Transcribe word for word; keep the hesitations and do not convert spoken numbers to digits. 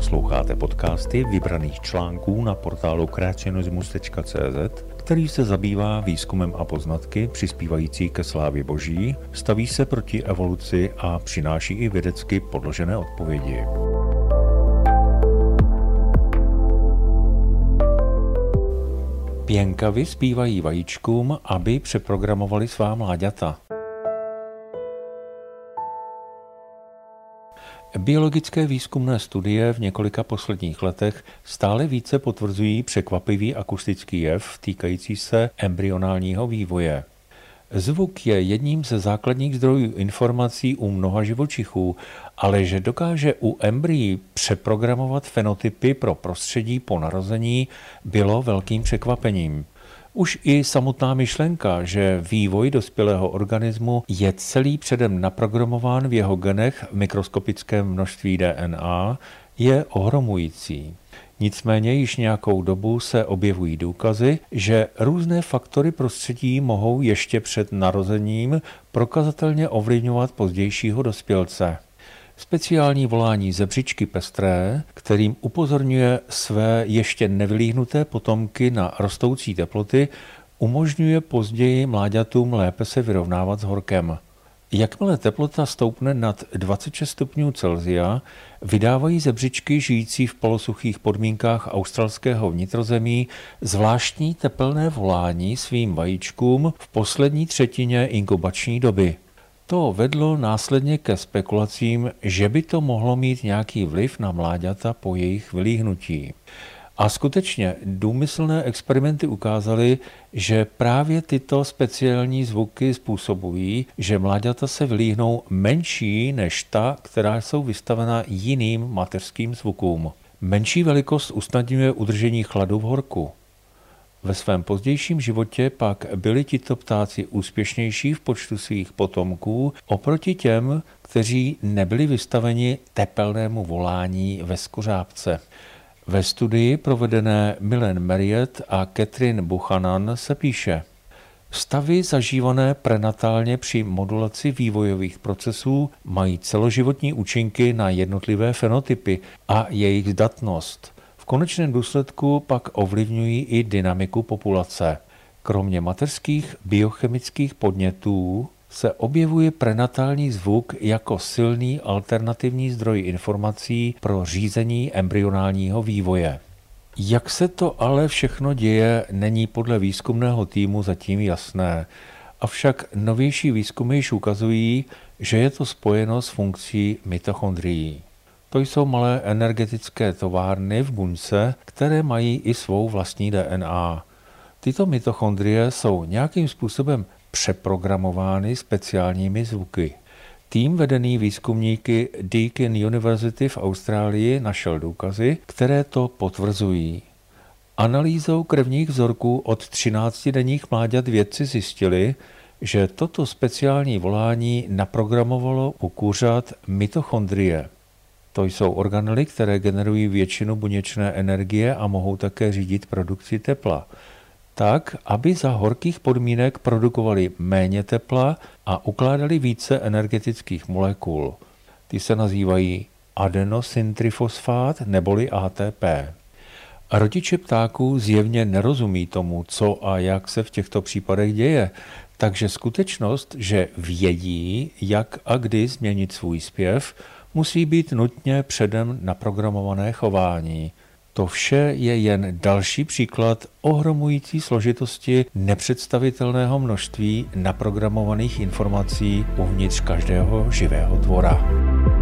Posloucháte podcasty vybraných článků na portálu creationismus tečka cé zet, který se zabývá výzkumem a poznatky přispívající ke slávě Boží, staví se proti evoluci a přináší i vědecky podložené odpovědi. Pěnkavy zpívají vajíčkům, aby přeprogramovali svá mláďata. Biologické výzkumné studie v několika posledních letech stále více potvrzují překvapivý akustický jev týkající se embryonálního vývoje. Zvuk je jedním ze základních zdrojů informací u mnoha živočichů, ale že dokáže u embryí přeprogramovat fenotypy pro prostředí po narození, bylo velkým překvapením. Už i samotná myšlenka, že vývoj dospělého organismu je celý předem naprogramován v jeho genech v mikroskopickém množství D N A, je ohromující. Nicméně již nějakou dobu se objevují důkazy, že různé faktory prostředí mohou ještě před narozením prokazatelně ovlivňovat pozdějšího dospělce. Speciální volání zebřičky pestré, kterým upozorňuje své ještě nevylíhnuté potomky na rostoucí teploty, umožňuje později mláďatům lépe se vyrovnávat s horkem. Jakmile teplota stoupne nad dvacet šest stupňů Celsia, vydávají zebřičky žijící v polosuchých podmínkách australského vnitrozemí zvláštní tepelné volání svým vajíčkům v poslední třetině inkubační doby. To vedlo následně ke spekulacím, že by to mohlo mít nějaký vliv na mláďata po jejich vylíhnutí. A skutečně důmyslné experimenty ukázaly, že právě tyto speciální zvuky způsobují, že mláďata se vylíhnou menší než ta, která jsou vystavena jiným mateřským zvukům. Menší velikost usnadňuje udržení chladu v horku. Ve svém pozdějším životě pak byli tito ptáci úspěšnější v počtu svých potomků oproti těm, kteří nebyli vystaveni tepelnému volání ve skořápce. Ve studii provedené Milen Marriott a Catherine Buchanan se píše: stavy zažívané prenatálně při modulaci vývojových procesů mají celoživotní účinky na jednotlivé fenotypy a jejich zdatnost. V konečném důsledku pak ovlivňují i dynamiku populace. Kromě mateřských biochemických podnětů se objevuje prenatální zvuk jako silný alternativní zdroj informací pro řízení embryonálního vývoje. Jak se to ale všechno děje, není podle výzkumného týmu zatím jasné. Avšak novější výzkumy již ukazují, že je to spojeno s funkcí mitochondrií. To jsou malé energetické továrny v buňce, které mají i svou vlastní D N A. Tyto mitochondrie jsou nějakým způsobem přeprogramovány speciálními zvuky. Tým vedený výzkumníky Deakin University v Austrálii našel důkazy, které to potvrzují. Analýzou krevních vzorků od třináctidenních mláďat vědci zjistili, že toto speciální volání naprogramovalo u kuřat mitochondrie. To jsou organely, které generují většinu buněčné energie a mohou také řídit produkci tepla. Tak, aby za horkých podmínek produkovali méně tepla a ukládali více energetických molekul. Ty se nazývají adenosyntrifosfát neboli A T P. Rodiče ptáků zjevně nerozumí tomu, co a jak se v těchto případech děje, takže skutečnost, že vědí, jak a kdy změnit svůj zpěv, musí být nutně předem naprogramované chování. To vše je jen další příklad ohromující složitosti nepředstavitelného množství naprogramovaných informací uvnitř každého živého tvora.